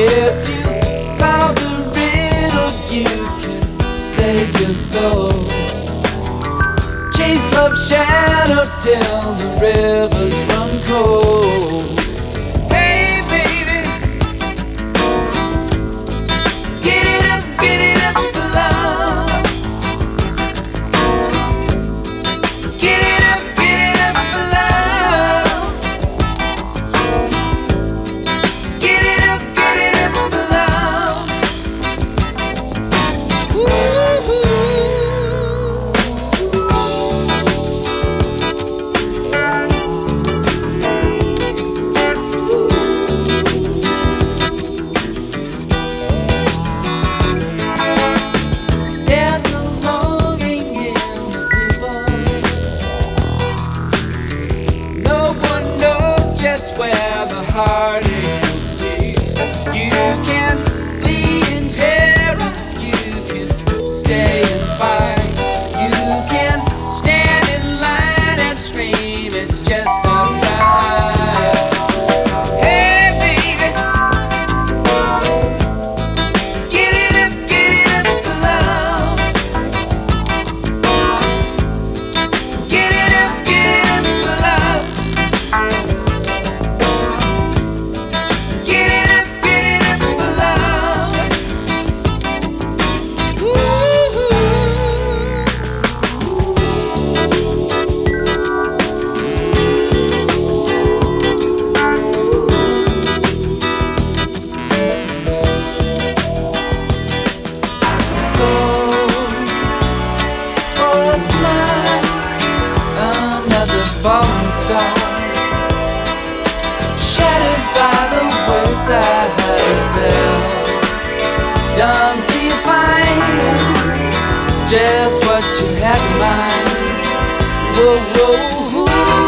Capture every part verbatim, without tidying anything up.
If you solve the riddle, you can save your soul. Chase love's shadow till the rivers run cold. Hey baby, get it up, get it up for love. Get it up, get it up for love. Get it up, get it up for love. Woo-hoo. There's a longing in the people. No one knows just where the heartache will cease. You can flee in terror, you can stay and fight. You can stand in line and scream, it's just not right. Hey baby, get it up, get it up for love. Get it up, get it up for love. Get it up, get it up for love. Woo-hoo. So, for a smile, another falling star shatters by the wayside itself. Done to you find just what you had in mind. Whoa, whoa,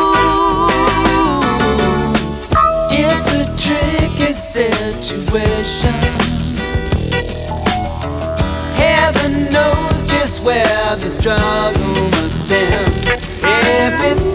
it's a tricky situation. Heaven knows just where the struggle must end. If it